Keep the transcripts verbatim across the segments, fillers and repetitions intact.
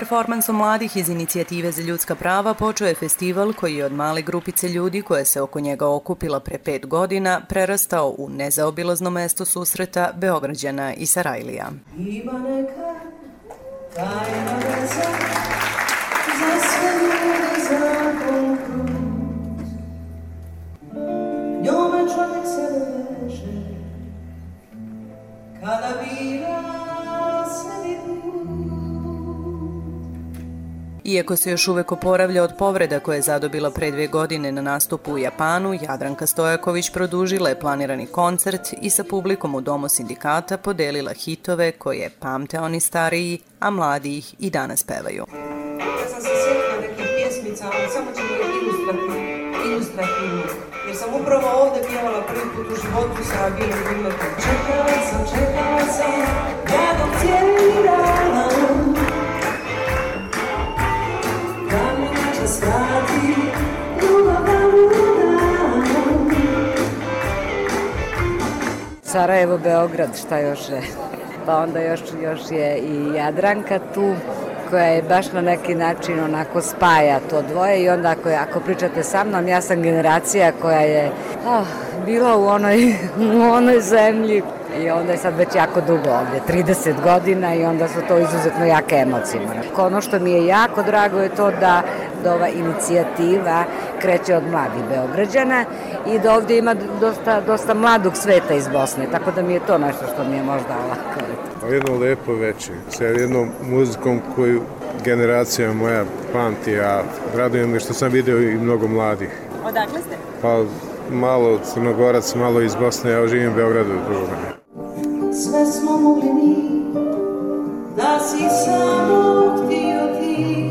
Performansom mladih iz Inicijative za ljudska prava počeo je festival koji je od male grupice ljudi koja se oko njega okupila pre pet godina prerastao u nezaobilazno mesto susreta Beograđana i Sarajlija. Ima neka tajna veza za sve ljude zakon krut. Njome čovjek se veže kada bira sebi put. Iako se još uvek oporavlja od povreda koje je zadobila pre dve godine na nastupu u Japanu, Jadranka Stojaković produžila je planirani koncert i sa publikom u Domu sindikata podelila hitove koje pamte oni stariji, a mladi ih i danas pevaju. Ja sam se sjetila nekih pjesmica, ali samo ćemo ih ilustrativno. Jer sam upravo ovde pjevala prvi put u životu sa Bilom Gulletom. Čekala sam, čekala sam, ja dok cijeli dan. Sarajevo, Beograd, šta još je? Pa onda još, još je i Jadranka tu, koja je baš na neki način onako spaja to dvoje i onda ako, je, ako pričate sa mnom, ja sam generacija koja je oh, bila u onoj, u onoj zemlji i onda je sad već jako dugo ovdje, trideset godina i onda su to izuzetno jake emocije. Ono što mi je jako drago je to da, da ova inicijativa kreće od mladih Beograđana i da ovdje ima dosta, dosta mladog sveta iz Bosne, tako da mi je to nešto što mi je možda ovako. Jedno lepo veče, sa jednom muzikom koju generacija moja pamti, a radujem me što sam video i mnogo mladih. Odakle ste? Pa malo Crnogorac, malo iz Bosne, ja živim u Beogradu. Sve smo mogli mi, da si samo htio ti.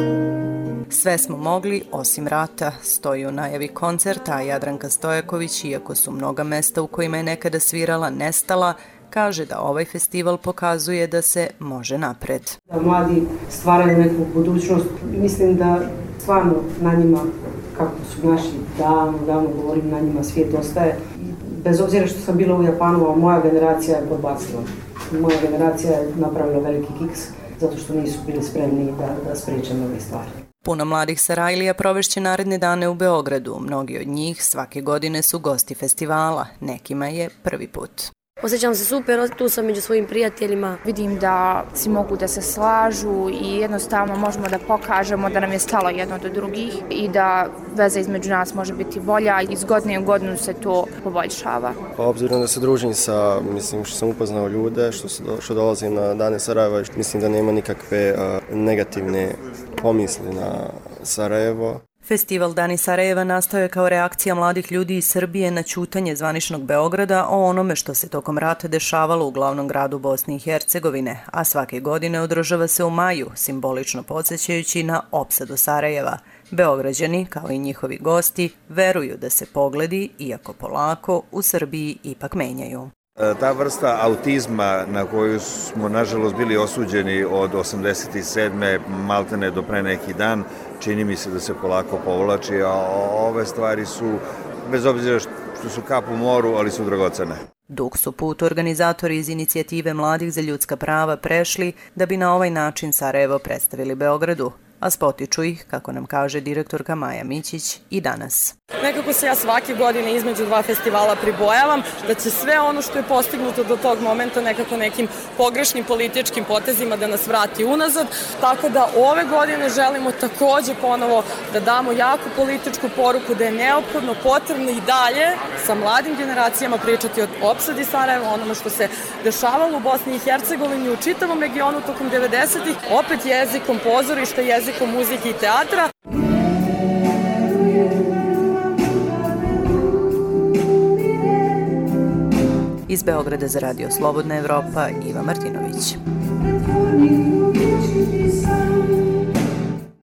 Sve smo mogli, osim rata, stoji u najavi koncerta, a Jadranka Stojaković, iako su mnoga mesta u kojima je nekada svirala nestala, kaže da ovaj festival pokazuje da se može napred. Da mladi stvaraju neku budućnost, mislim da stvarno na njima, kako su naši davno, davno govorim, na njima svijet ostaje. Bez obzira što sam bila u Japanu, a moja generacija je podbacila. Moja generacija je napravila veliki kiks, zato što nisu bili spremni da, da spreče mnoge stvari. Puno mladih Sarajlija provešće naredne dane u Beogradu. Mnogi od njih svake godine su gosti festivala, nekima je prvi put. Osjećam se super, tu sam među svojim prijateljima. Vidim da svi mogu da se slažu i jednostavno možemo da pokažemo da nam je stalo jedno do drugih i da veza između nas može biti bolja i iz godine u godinu se to poboljšava. Pa obzirom da se družim sa, mislim što sam upoznao ljude, što, se, što dolazim na Dane Sarajeva, mislim da nema nikakve uh, negativne pomisli na Sarajevo. Festival Dani Sarajeva nastao je kao reakcija mladih ljudi iz Srbije na ćutanje zvaničnog Beograda o onome što se tokom rata dešavalo u glavnom gradu Bosne i Hercegovine, a svake godine održava se u maju, simbolično podsjećajući na opsadu Sarajeva. Beograđani, kao i njihovi gosti, veruju da se pogledi, iako polako, u Srbiji ipak menjaju. Ta vrsta autizma na koju smo nažalost bili osuđeni od osamdeset sedme maltene do pre neki dan, čini mi se da se polako povlači, a ove stvari su, bez obzira što su kap u moru, ali su dragocene. Dug su put organizatori iz Inicijative mladih za ljudska prava prešli da bi na ovaj način Sarajevo predstavili Beogradu, a spotiču ih, kako nam kaže direktorka Maja Mićić, i danas. Nekako se ja svake godine između dva festivala pribojavam da će sve ono što je postignuto do tog momenta nekako nekim pogrešnim političkim potezima da nas vrati unazad, tako da ove godine želimo takođe ponovo da damo jaku političku poruku da je neophodno potrebno i dalje sa mladim generacijama pričati o opsadi Sarajeva, onome što se dešavalo u Bosni i Hercegovini, u čitavom regionu tokom devedesetih, opet jezikom pozorišta, jezikom muzike i teatra. Iz Beograda za Radio Slobodna Evropa, Iva Martinović.